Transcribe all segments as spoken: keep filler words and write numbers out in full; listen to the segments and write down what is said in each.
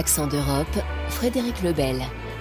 Accent d'Europe, Frédéric Lebel.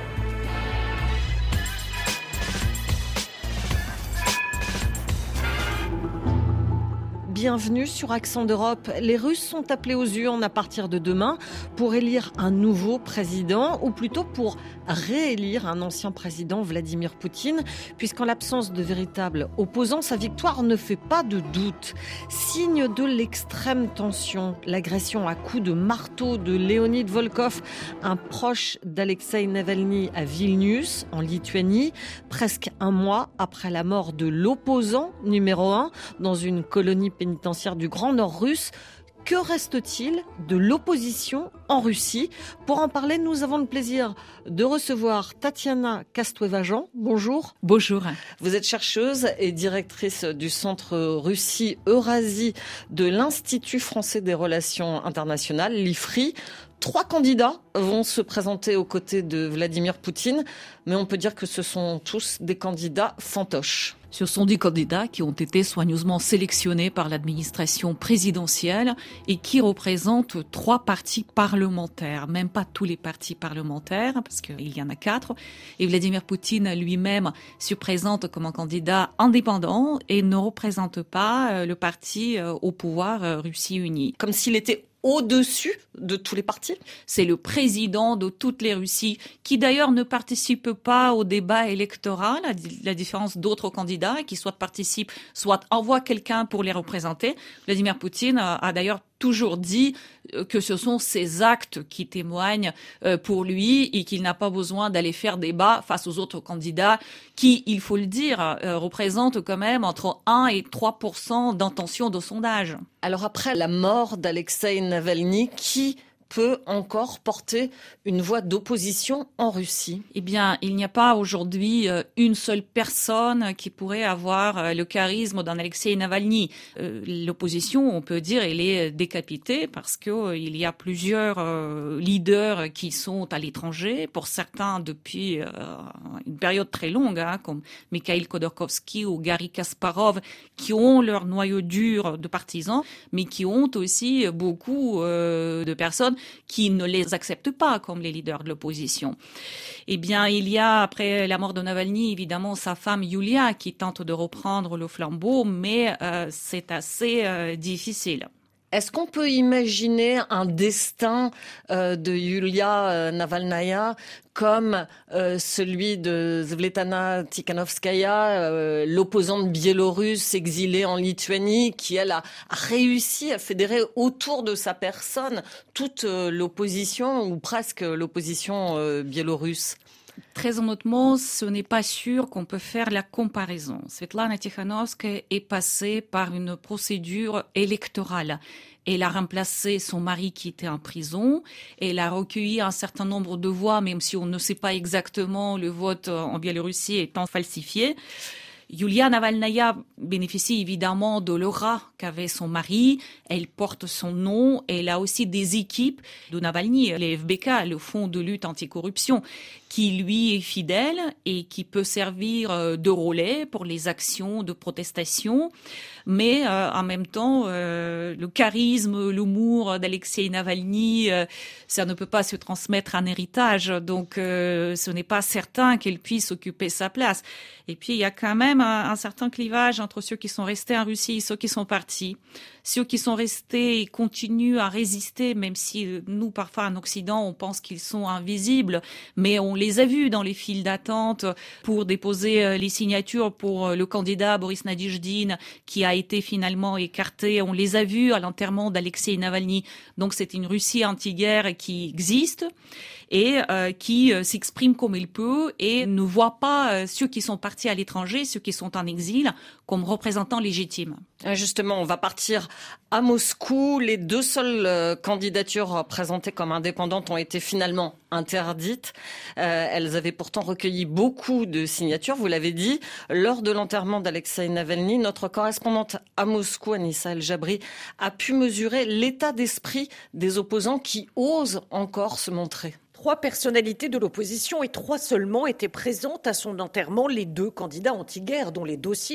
Bienvenue sur Accent d'Europe. Les Russes sont appelés aux urnes à partir de demain pour élire un nouveau président, ou plutôt pour réélire un ancien président, Vladimir Poutine, puisqu'en l'absence de véritables opposants, sa victoire ne fait pas de doute. Signe de l'extrême tension, l'agression à coups de marteau de Leonid Volkov, un proche d'Alexeï Navalny à Vilnius, en Lituanie, presque un mois après la mort de l'opposant numéro un dans une colonie pénitentiaire pénitentiaire du Grand Nord russe. Que reste-t-il de l'opposition en Russie ? Pour en parler, nous avons le plaisir de recevoir Tatiana Kastueva-Jean. Bonjour. Bonjour. Vous êtes chercheuse et directrice du Centre Russie-Eurasie de l'Institut français des relations internationales, l'I F R I. Trois candidats vont se présenter aux côtés de Vladimir Poutine, mais on peut dire que ce sont tous des candidats fantoches. Ce sont des candidats qui ont été soigneusement sélectionnés par l'administration présidentielle et qui représentent trois partis parlementaires, même pas tous les partis parlementaires, parce qu'il y en a quatre. Et Vladimir Poutine lui-même se présente comme un candidat indépendant et ne représente pas le parti au pouvoir Russie Unie. Comme s'il était au-dessus de tous les partis. C'est le président de toutes les Russies, qui d'ailleurs ne participe pas au débat électoral, à la différence d'autres candidats qui soit participent, soit envoient quelqu'un pour les représenter. Vladimir Poutine a, a d'ailleurs toujours dit que ce sont ses actes qui témoignent pour lui et qu'il n'a pas besoin d'aller faire débat face aux autres candidats qui, il faut le dire, représentent quand même entre un et trois pour cent d'intention de sondage. Alors après la mort d'Alexeï Navalny, qui peut encore porter une voix d'opposition en Russie? Eh bien, il n'y a pas aujourd'hui une seule personne qui pourrait avoir le charisme d'un Alexeï Navalny. Euh, l'opposition, on peut dire, elle est décapitée parce que euh, il y a plusieurs euh, leaders qui sont à l'étranger, pour certains depuis euh, une période très longue, hein, comme Mikhail Khodorkovsky ou Garry Kasparov, qui ont leur noyau dur de partisans, mais qui ont aussi beaucoup euh, de personnes qui ne les acceptent pas comme les leaders de l'opposition. Eh bien, il y a, après la mort de Navalny, évidemment, sa femme Yulia qui tente de reprendre le flambeau, mais euh, c'est assez euh, difficile. Est-ce qu'on peut imaginer un destin euh, de Yulia euh, Navalnaya comme euh, celui de Svetlana Tikhanovskaya, euh, l'opposante biélorusse exilée en Lituanie, qui, elle, a, a réussi à fédérer autour de sa personne toute euh, l'opposition, ou presque l'opposition euh, biélorusse? Très honnêtement, ce n'est pas sûr qu'on peut faire la comparaison. Svetlana Tikhanovskaya est passée par une procédure électorale. Elle a remplacé son mari qui était en prison. Elle a recueilli un certain nombre de voix, même si on ne sait pas exactement le vote en Biélorussie étant falsifié. Yulia Navalnaya bénéficie évidemment de l'aura qu'avait son mari. Elle porte son nom. Elle a aussi des équipes de Navalny, les F B K, le Fonds de lutte anticorruption, qui lui est fidèle et qui peut servir de relais pour les actions de protestation. Mais euh, en même temps, euh, le charisme, l'humour d'Alexeï Navalny, euh, ça ne peut pas se transmettre en héritage. Donc, euh, ce n'est pas certain qu'elle puisse occuper sa place. Et puis, il y a quand même un, un certain clivage entre ceux qui sont restés en Russie et ceux qui sont partis. Ceux qui sont restés continuent à résister, même si nous, parfois en Occident, on pense qu'ils sont invisibles. Mais on les a vus dans les files d'attente pour déposer les signatures pour le candidat Boris Nadezhdin, qui a été finalement écarté. On les a vus à l'enterrement d'Alexeï Navalny. Donc c'est une Russie anti-guerre qui existe et euh, qui euh, s'exprime comme elle peut et ne voit pas euh, ceux qui sont partis à l'étranger, ceux qui sont en exil, comme représentants légitimes. Justement, on va partir à Moscou. Les deux seules euh, candidatures présentées comme indépendantes ont été finalement interdites. Euh, elles avaient pourtant recueilli beaucoup de signatures, vous l'avez dit. Lors de l'enterrement d'Alexeï Navalny, notre correspondante à Moscou, Anissa El-Jabri, a pu mesurer l'état d'esprit des opposants qui osent encore se montrer. Trois personnalités de l'opposition et trois seulement étaient présentes à son enterrement. Les deux candidats anti-guerre dont les dossiers ont été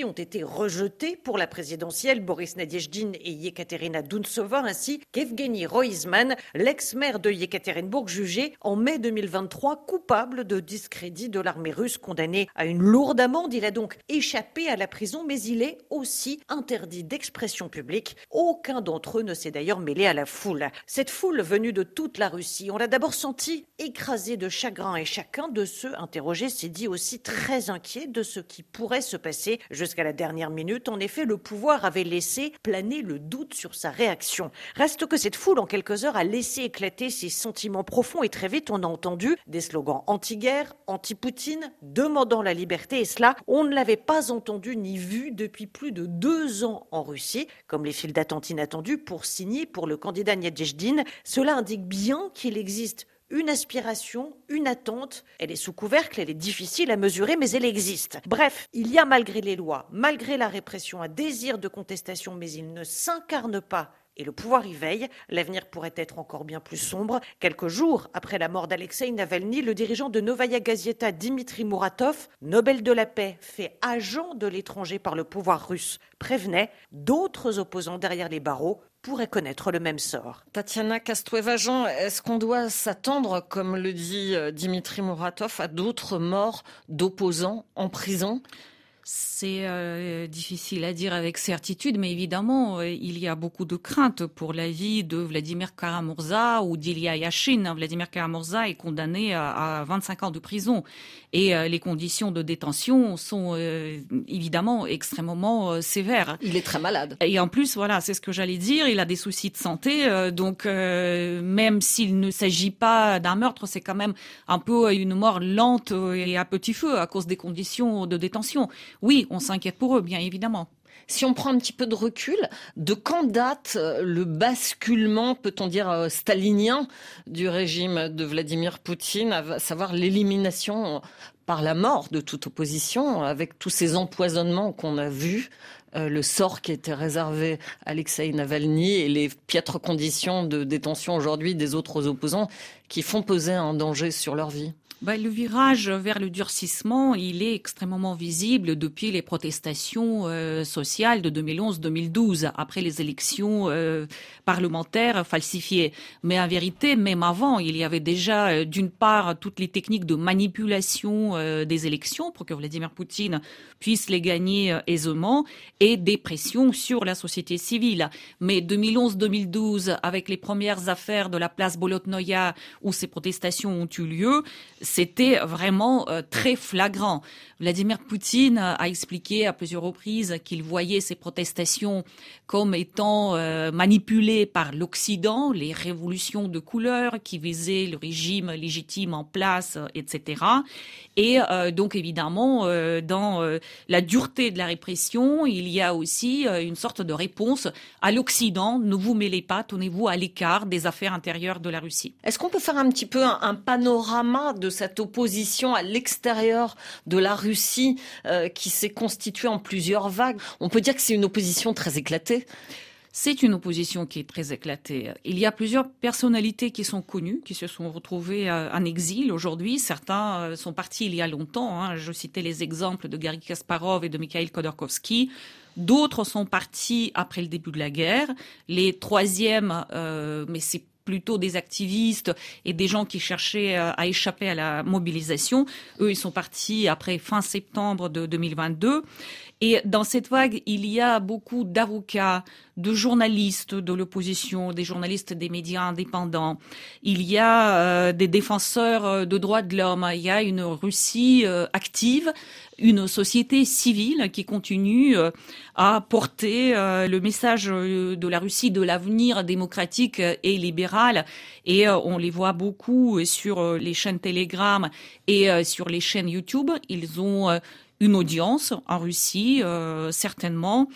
rejetés pour la présidentielle, Boris Nadezhdin et Yekaterina Dounttsova, ainsi qu'Evgeny Roizman, l'ex-maire de Yekaterinbourg, jugé en mai deux mille vingt-trois coupable de discrédit de l'armée russe, condamné à une lourde amende. Il a donc échappé à la prison, mais il est aussi interdit d'expression publique. Aucun d'entre eux ne s'est d'ailleurs mêlé à la foule. Cette foule venue de toute la Russie, on l'a d'abord senti écrasée de chagrin, et chacun de ceux interrogés s'est dit aussi très inquiet de ce qui pourrait se passer jusqu'à la dernière minute. En effet, le pouvoir avait laissé planer le doute sur sa réaction. Reste que cette foule, en quelques heures, a laissé éclater ses sentiments profonds et très vite, on a entendu des slogans anti-guerre, anti-Poutine, demandant la liberté. Et cela, on ne l'avait pas entendu ni vu depuis plus de deux ans en Russie. Comme les files d'attente inattendues pour signer pour le candidat Nadezhdin, cela indique bien qu'il existe une aspiration, une attente. Elle est sous couvercle, elle est difficile à mesurer, mais elle existe. Bref, il y a malgré les lois, malgré la répression, un désir de contestation, mais il ne s'incarne pas. Et le pouvoir y veille. L'avenir pourrait être encore bien plus sombre. Quelques jours après la mort d'Alexeï Navalny, le dirigeant de Novaya Gazeta, Dimitri Muratov, Nobel de la paix, fait agent de l'étranger par le pouvoir russe, prévenait d'autres opposants derrière les barreaux pourraient connaître le même sort. Tatiana Kastueva-Jean, est-ce qu'on doit s'attendre, comme le dit Dimitri Muratov, à d'autres morts d'opposants en prison ? C'est euh, difficile à dire avec certitude, mais évidemment, euh, il y a beaucoup de craintes pour la vie de Vladimir Kara-Murza ou d'Ilya Yashin. Vladimir Kara-Murza est condamné à, à vingt-cinq ans de prison et euh, les conditions de détention sont euh, évidemment extrêmement euh, sévères. Il est très malade. Et en plus, voilà, c'est ce que j'allais dire, il a des soucis de santé, euh, donc euh, même s'il ne s'agit pas d'un meurtre, c'est quand même un peu une mort lente et à petit feu à cause des conditions de détention. Oui, on s'inquiète pour eux, bien évidemment. Si on prend un petit peu de recul, de quand date le basculement, peut-on dire, stalinien du régime de Vladimir Poutine, à savoir l'élimination par la mort de toute opposition, avec tous ces empoisonnements qu'on a vus, euh, le sort qui était réservé à Alexeï Navalny et les piètres conditions de détention aujourd'hui des autres opposants qui font peser un danger sur leur vie? Ben, le virage vers le durcissement, il est extrêmement visible depuis les protestations euh, sociales de deux mille onze deux mille douze, après les élections euh, parlementaires falsifiées. Mais en vérité, même avant, il y avait déjà, euh, d'une part, toutes les techniques de manipulation euh, des élections pour que Vladimir Poutine puisse les gagner euh, aisément, et des pressions sur la société civile. Mais deux mille onze deux mille douze, avec les premières affaires de la place Bolotnoïa, où ces protestations ont eu lieu, c'était vraiment euh, très flagrant. Vladimir Poutine a expliqué à plusieurs reprises qu'il voyait ces protestations comme étant euh, manipulées par l'Occident, les révolutions de couleur qui visaient le régime légitime en place, et cetera. Et euh, donc évidemment, euh, dans euh, la dureté de la répression, il y a aussi euh, une sorte de réponse à l'Occident. Ne vous mêlez pas, tenez-vous à l'écart des affaires intérieures de la Russie. Est-ce qu'on peut faire un petit peu un, un panorama de cette opposition à l'extérieur de la Russie euh, qui s'est constituée en plusieurs vagues? On peut dire que c'est une opposition très éclatée. C'est une opposition qui est très éclatée. Il y a plusieurs personnalités qui sont connues, qui se sont retrouvées en exil aujourd'hui. Certains sont partis il y a longtemps. Hein. Je citais les exemples de Garry Kasparov et de Mikhail Khodorkovsky. D'autres sont partis après le début de la guerre. Les troisièmes, euh, mais c'est plutôt des activistes et des gens qui cherchaient à échapper à la mobilisation. Eux, ils sont partis après fin septembre de deux mille vingt-deux. Et dans cette vague, il y a beaucoup d'avocats, de journalistes de l'opposition, des journalistes des médias indépendants. Il y a euh, des défenseurs de droits de l'homme. Il y a une Russie euh, active, une société civile qui continue euh, à porter euh, le message de la Russie, de l'avenir démocratique et libéral. Et euh, on les voit beaucoup sur les chaînes Telegram et euh, sur les chaînes YouTube. Ils ont euh, une audience en Russie, euh, certainement.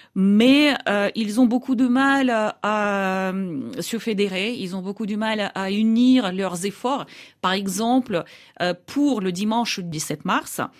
Mais euh, ils ont beaucoup de mal à, à se fédérer, ils ont beaucoup de mal à unir leurs efforts. Par exemple, euh, pour le dimanche dix-sept mars,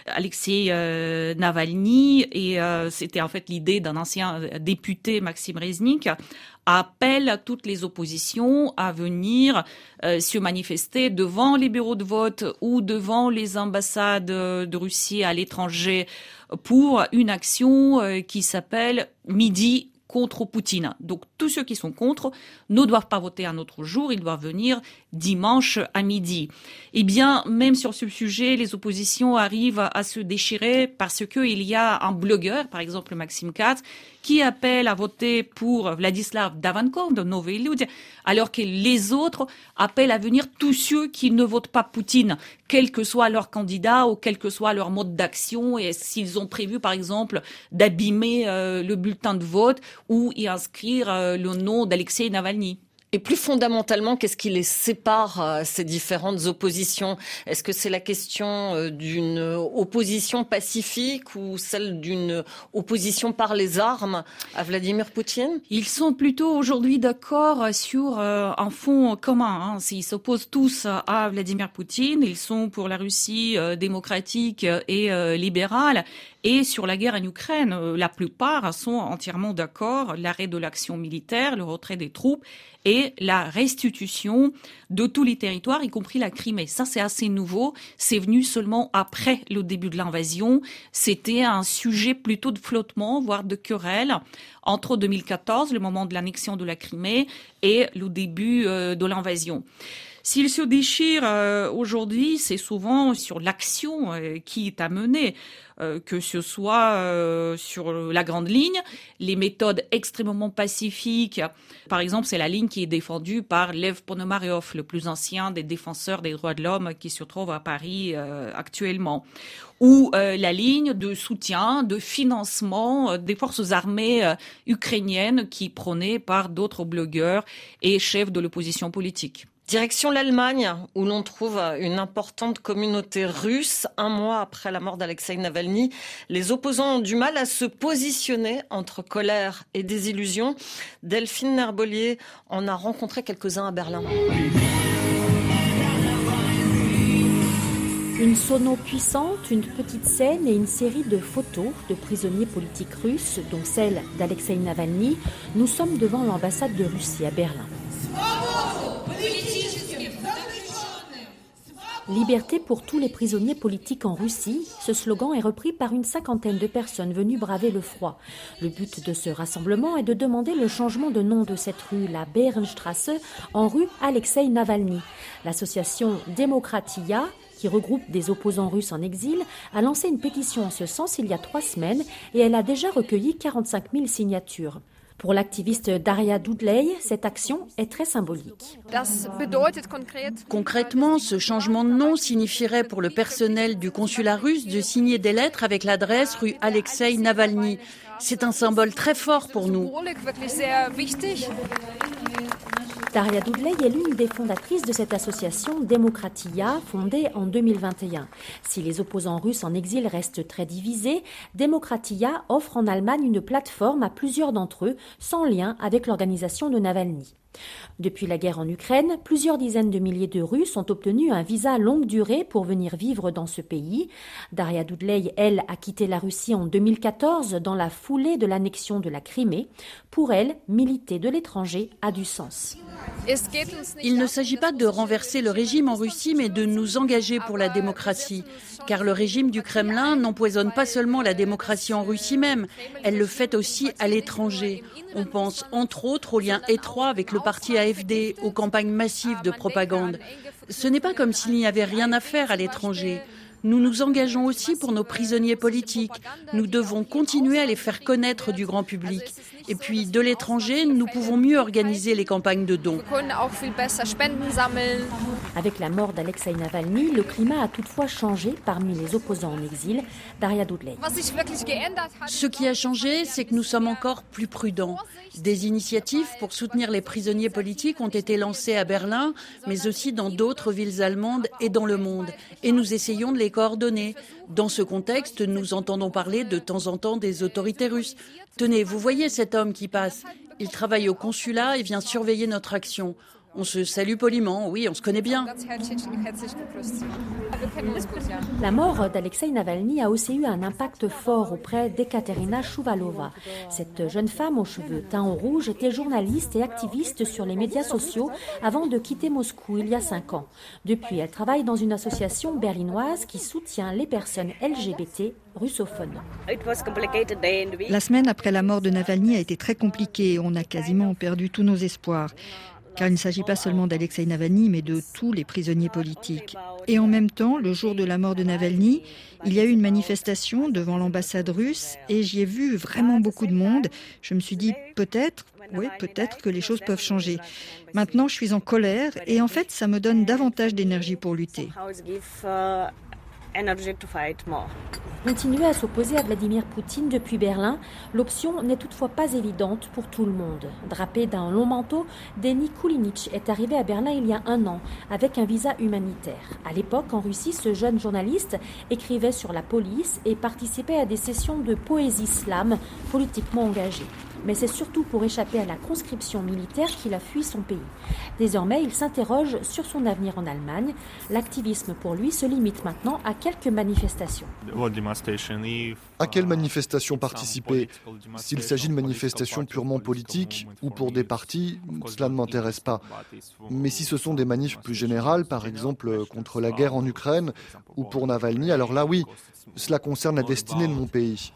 Alexei euh, Navalny, et euh, c'était en fait l'idée d'un ancien député, Maxime Reznik, appelle toutes les oppositions à venir euh, se manifester devant les bureaux de vote ou devant les ambassades de Russie à l'étranger pour une action euh, qui s'appelle Midi contre Poutine. Donc tous ceux qui sont contre ne doivent pas voter un autre jour, ils doivent venir dimanche à midi. Eh bien, même sur ce sujet, les oppositions arrivent à se déchirer parce qu'il y a un blogueur, par exemple Maxime Katz, qui appelle à voter pour Vladislav Davankov de Novoye Lyudya, alors que les autres appellent à venir tous ceux qui ne votent pas Poutine, quel que soit leur candidat ou quel que soit leur mode d'action, et s'ils ont prévu, par exemple, d'abîmer euh, le bulletin de vote ou y inscrire euh, le nom d'Alexei Navalny. Et plus fondamentalement, qu'est-ce qui les sépare, euh, ces différentes oppositions ? Est-ce que c'est la question euh, d'une opposition pacifique ou celle d'une opposition par les armes à Vladimir Poutine ? Ils sont plutôt aujourd'hui d'accord sur euh, un fond commun. Hein. Ils s'opposent tous à Vladimir Poutine. Ils sont pour la Russie euh, démocratique et euh, libérale. Et sur la guerre en Ukraine, la plupart sont entièrement d'accord. L'arrêt de l'action militaire, le retrait des troupes et la restitution de tous les territoires, y compris la Crimée. Ça, c'est assez nouveau. C'est venu seulement après le début de l'invasion. C'était un sujet plutôt de flottement, voire de querelle, entre deux mille quatorze, le moment de l'annexion de la Crimée, et le début euh, de l'invasion. S'ils se déchirent euh, aujourd'hui, c'est souvent sur l'action euh, qui est à mener, euh, que ce soit euh, sur la grande ligne, les méthodes extrêmement pacifiques. Par exemple, c'est la ligne qui est défendue par Lev Ponomaryov, le plus ancien des défenseurs des droits de l'homme qui se trouve à Paris euh, actuellement. Ou euh, la ligne de soutien, de financement euh, des forces armées euh, ukrainiennes qui prônées par d'autres blogueurs et chefs de l'opposition politique. Direction l'Allemagne, où l'on trouve une importante communauté russe. Un mois après la mort d'Alexei Navalny, les opposants ont du mal à se positionner entre colère et désillusion. Delphine Nerbolier en a rencontré quelques-uns à Berlin. Une sono puissante, une petite scène et une série de photos de prisonniers politiques russes, dont celle d'Alexei Navalny. Nous sommes devant l'ambassade de Russie à Berlin. Liberté pour tous les prisonniers politiques en Russie, ce slogan est repris par une cinquantaine de personnes venues braver le froid. Le but de ce rassemblement est de demander le changement de nom de cette rue, la Bärenstraße, en rue Alexei Navalny. L'association Demokratia, qui regroupe des opposants russes en exil, a lancé une pétition en ce sens il y a trois semaines et elle a déjà recueilli quarante-cinq mille signatures. Pour l'activiste Daria Dudley, cette action est très symbolique. Concrètement, ce changement de nom signifierait pour le personnel du consulat russe de signer des lettres avec l'adresse rue Alexei Navalny. C'est un symbole très fort pour nous. Daria Dudley est l'une des fondatrices de cette association Demokratia, fondée en deux mille vingt et un. Si les opposants russes en exil restent très divisés, Demokratia offre en Allemagne une plateforme à plusieurs d'entre eux, sans lien avec l'organisation de Navalny. Depuis la guerre en Ukraine, plusieurs dizaines de milliers de Russes ont obtenu un visa longue durée pour venir vivre dans ce pays. Daria Dudley, elle, a quitté la Russie en deux mille quatorze dans la foulée de l'annexion de la Crimée. Pour elle, militer de l'étranger a du sens. Il ne s'agit pas de renverser le régime en Russie, mais de nous engager pour la démocratie. Car le régime du Kremlin n'empoisonne pas seulement la démocratie en Russie même, elle le fait aussi à l'étranger. On pense entre autres aux liens étroits avec le parti A F D, aux campagnes massives de propagande. Ce n'est pas comme s'il n'y avait rien à faire à l'étranger. Nous nous engageons aussi pour nos prisonniers politiques. Nous devons continuer à les faire connaître du grand public. Et puis, de l'étranger, nous pouvons mieux organiser les campagnes de dons. Avec la mort d'Alexei Navalny, le climat a toutefois changé parmi les opposants en exil. Daria Dudley. Ce qui a changé, c'est que nous sommes encore plus prudents. Des initiatives pour soutenir les prisonniers politiques ont été lancées à Berlin, mais aussi dans d'autres villes allemandes et dans le monde. Et nous essayons de les coordonner. Dans ce contexte, nous entendons parler de temps en temps des autorités russes. Tenez, vous voyez cet homme qui passe. Il travaille au consulat et vient surveiller notre action. On se salue poliment, oui, on se connaît bien. La mort d'Alexeï Navalny a aussi eu un impact fort auprès d'Ekaterina Chouvalova. Cette jeune femme aux cheveux teints en rouge était journaliste et activiste sur les médias sociaux avant de quitter Moscou il y a cinq ans. Depuis, elle travaille dans une association berlinoise qui soutient les personnes L G B T russophones. La semaine après la mort de Navalny a été très compliquée. On a quasiment perdu tous nos espoirs. Car il ne s'agit pas seulement d'Alexeï Navalny, mais de tous les prisonniers politiques. Et en même temps, le jour de la mort de Navalny, il y a eu une manifestation devant l'ambassade russe et j'y ai vu vraiment beaucoup de monde. Je me suis dit, peut-être, oui, peut-être que les choses peuvent changer. Maintenant, je suis en colère et en fait, ça me donne davantage d'énergie pour lutter. Continuer à s'opposer à Vladimir Poutine depuis Berlin, l'option n'est toutefois pas évidente pour tout le monde. Drapé d'un long manteau, Denis Koulinitch est arrivé à Berlin il y a un an avec un visa humanitaire. À l'époque, en Russie, ce jeune journaliste écrivait sur la police et participait à des sessions de poésie slam politiquement engagées. Mais c'est surtout pour échapper à la conscription militaire qu'il a fui son pays. Désormais, il s'interroge sur son avenir en Allemagne. L'activisme pour lui se limite maintenant à quelques manifestations. À quelle manifestation participer ? S'il s'agit de manifestations purement politiques ou pour des partis, cela ne m'intéresse pas. Mais si ce sont des manifs plus générales, par exemple contre la guerre en Ukraine ou pour Navalny, alors là oui, cela concerne la destinée de mon pays.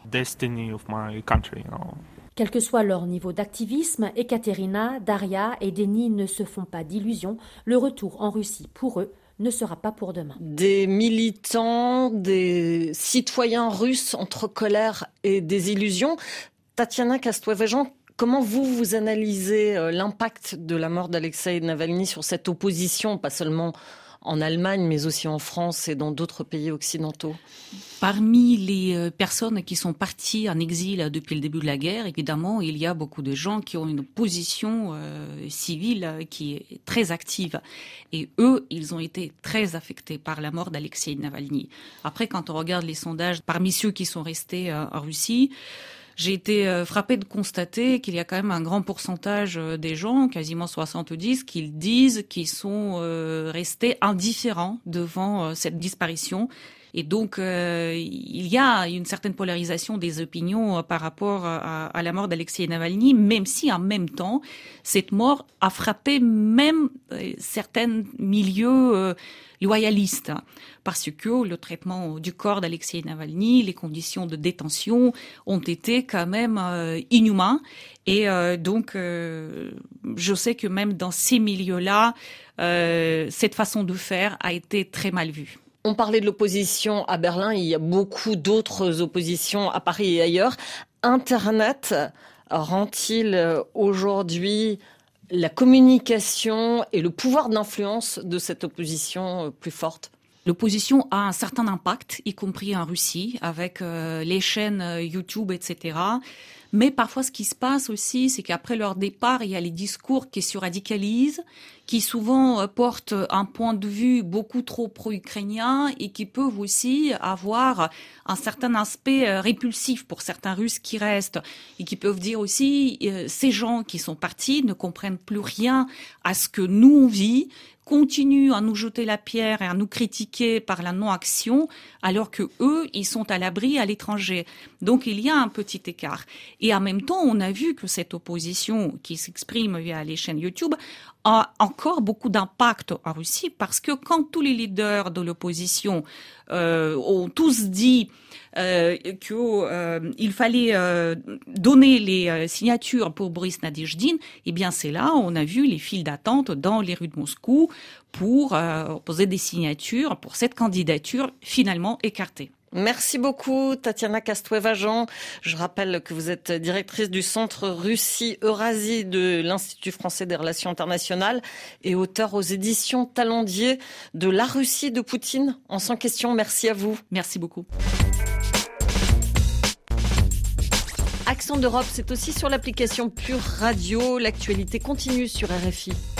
Quel que soit leur niveau d'activisme, Ekaterina, Daria et Denis ne se font pas d'illusions. Le retour en Russie, pour eux, ne sera pas pour demain. Des militants, des citoyens russes entre colère et désillusion. Tatiana Kastuevajan, comment vous, vous analysez l'impact de la mort d'Alexeï Navalny sur cette opposition, pas seulement en Allemagne, mais aussi en France et dans d'autres pays occidentaux? Parmi les personnes qui sont parties en exil depuis le début de la guerre, évidemment, il y a beaucoup de gens qui ont une position euh, civile qui est très active. Et eux, ils ont été très affectés par la mort d'Alexeï Navalny. Après, quand on regarde les sondages, parmi ceux qui sont restés euh, en Russie, j'ai été frappée de constater qu'il y a quand même un grand pourcentage des gens, quasiment soixante-dix, qui disent qu'ils sont restés indifférents devant cette disparition. Et donc, euh, il y a une certaine polarisation des opinions par rapport à, à la mort d'Alexeï Navalny, même si en même temps, cette mort a frappé même euh, certains milieux euh, loyalistes, parce que le traitement du corps d'Alexeï Navalny, les conditions de détention ont été quand même euh, inhumains. Et euh, donc, euh, je sais que même dans ces milieux-là, euh, cette façon de faire a été très mal vue. On parlait de l'opposition à Berlin, il y a beaucoup d'autres oppositions à Paris et ailleurs. Internet rend-il aujourd'hui la communication et le pouvoir d'influence de cette opposition plus forte ? L'opposition a un certain impact, y compris en Russie, avec euh, les chaînes YouTube, et cetera. Mais parfois, ce qui se passe aussi, c'est qu'après leur départ, il y a les discours qui se radicalisent, qui souvent portent un point de vue beaucoup trop pro-ukrainien et qui peuvent aussi avoir un certain aspect répulsif pour certains Russes qui restent et qui peuvent dire aussi euh, ces gens qui sont partis ne comprennent plus rien à ce que nous on vit, continuent à nous jeter la pierre et à nous critiquer par la non-action, alors que eux, ils sont à l'abri à l'étranger. Donc, il y a un petit écart. Et en même temps, on a vu que cette opposition qui s'exprime via les chaînes YouTube a encore beaucoup d'impact en Russie, parce que quand tous les leaders de l'opposition euh, ont tous dit euh, qu'il euh, fallait euh, donner les euh, signatures pour Boris Nadezhdin, eh bien c'est là on a vu les files d'attente dans les rues de Moscou pour euh, poser des signatures pour cette candidature finalement écartée. Merci beaucoup, Tatiana Kastuevajan. Je rappelle que vous êtes directrice du Centre Russie-Eurasie de l'Institut français des relations internationales et auteure aux éditions Talendier de La Russie de Poutine en cent questions. Merci à vous. Merci beaucoup. Accent d'Europe, c'est aussi sur l'application Pure Radio. L'actualité continue sur R F I.